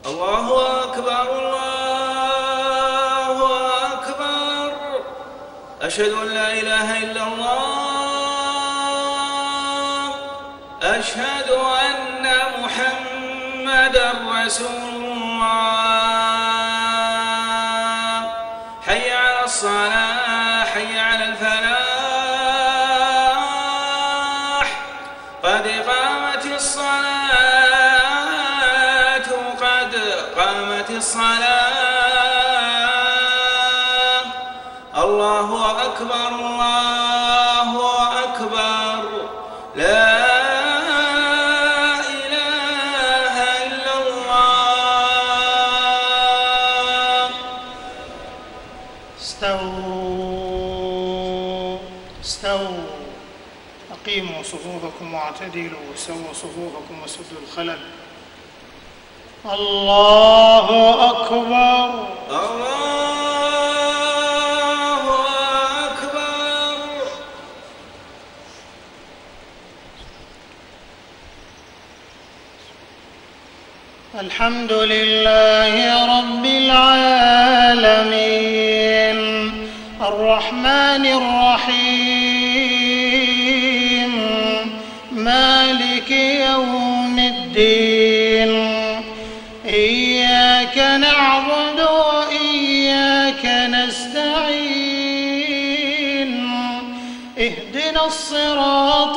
الله أكبر الله أكبر. أشهد أن لا إله إلا الله. أشهد أن محمدًا رسول الله. حي على الصلاة حي على الفلاح. قد قامت الصلاة قد قامت الصلاة. الله أكبر الله أكبر. لا إله إلا الله. استووا أقيموا صفوفكم واعتدلوا وسووا صفوفكم وسدوا الخلل. الله أكبر الله أكبر. الحمد لله رب العالمين الرحمن الرحيم مالك يوم الدين. إياك نعبد وإياك نستعين. اهدنا الصراط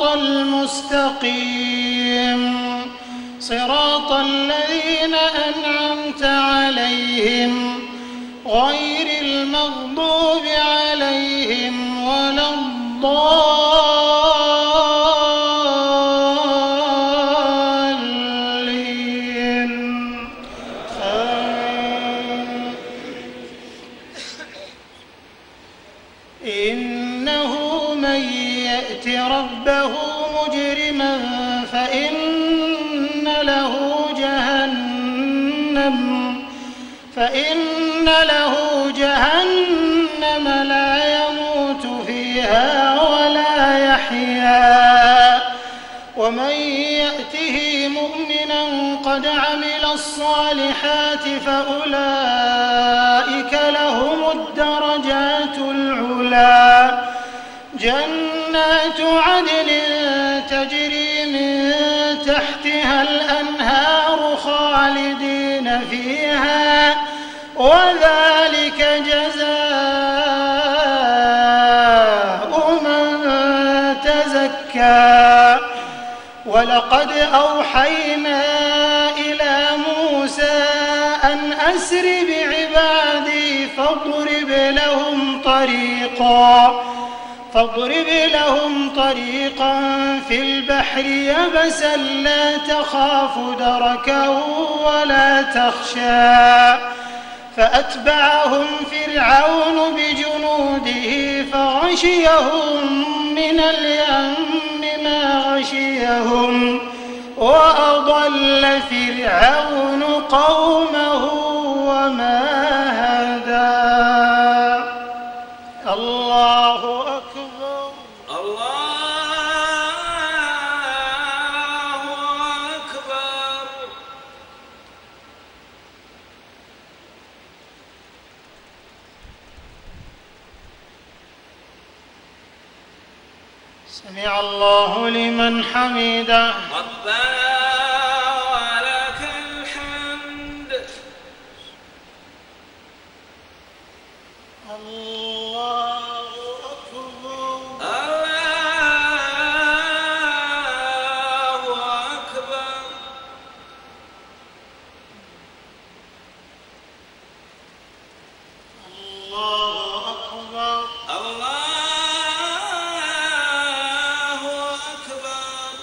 المستقيم صراط الذين أنعمت عليهم غير المغضوب عليهم ولا الضالين. آمين. إنه من يأت ربه مجرما فإن له جهنم لا يموت فيها ولا يحيا. ومن يأته مؤمنا قد عمل الصالحات فأولئك لهم الدرجات العلى. جنات عدن تجري من تحتها الأنهار خالدين فيها وذلك جزاء من تزكى. ولقد أوحينا إلى موسى أن أسر بعبادي فاضرب لهم طريقا في البحر يبسا لا تخاف دركا ولا تخشى. فأتبعهم فرعون بجنوده فغشيهم من اليم ما غشيهم وأضل فرعون قومه وما هدى. الله أكبر الله أكبر. سمع الله لمن حمده. ربنا ولك الحمد. الله أكبر الله أكبر. الله أكبر الله أكبر.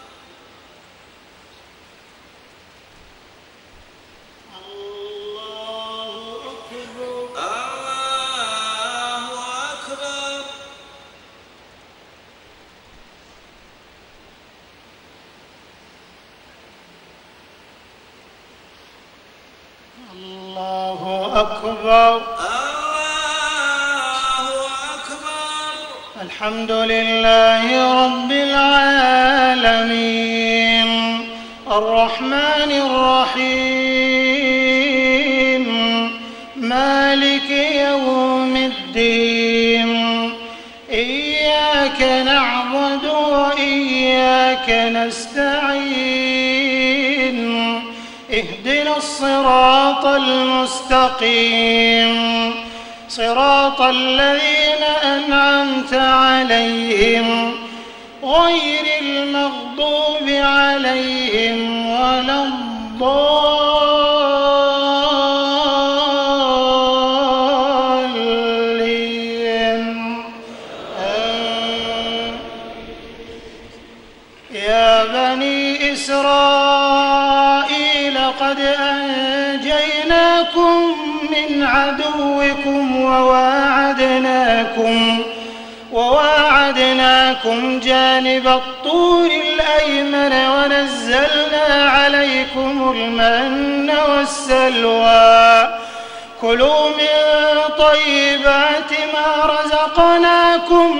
الله أكبر الله أكبر. الله أكبر. الله أكبر. الحمد لله رب العالمين الرحمن الرحيم مالك يوم الدين إياك نعبد وإياك نستعين اهدنا الصراط المستقيم صراط الذين أنعمت عليهم غير المغضوب عليهم ولا الضالين. يا بني إسرائيل قد أنجيناكم من عدوكم وواعدناكم جانب الطور الأيمن ونزلنا عليكم المن والسلوى كلوا من طيبات ما رزقناكم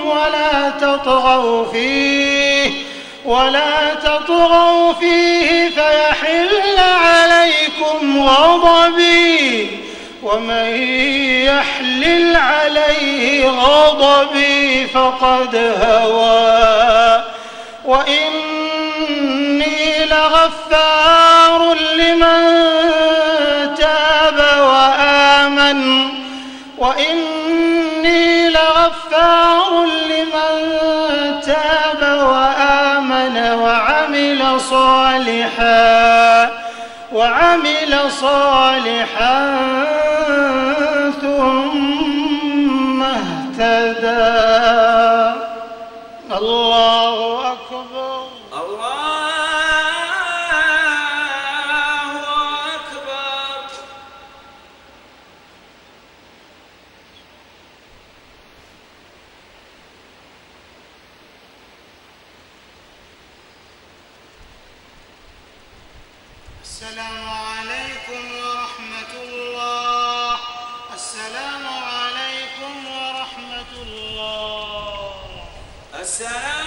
ولا تطغوا فيه فيحل عليكم غضبي ومن يحلل عليه غضبي فقد هوى وإني لغفار لمن تاب وآمن وعمل صالحا ثم اهتدى. الله أكبر. الله أكبر. السلام عليكم ورحمة الله. السلام عليكم ورحمة الله. السلام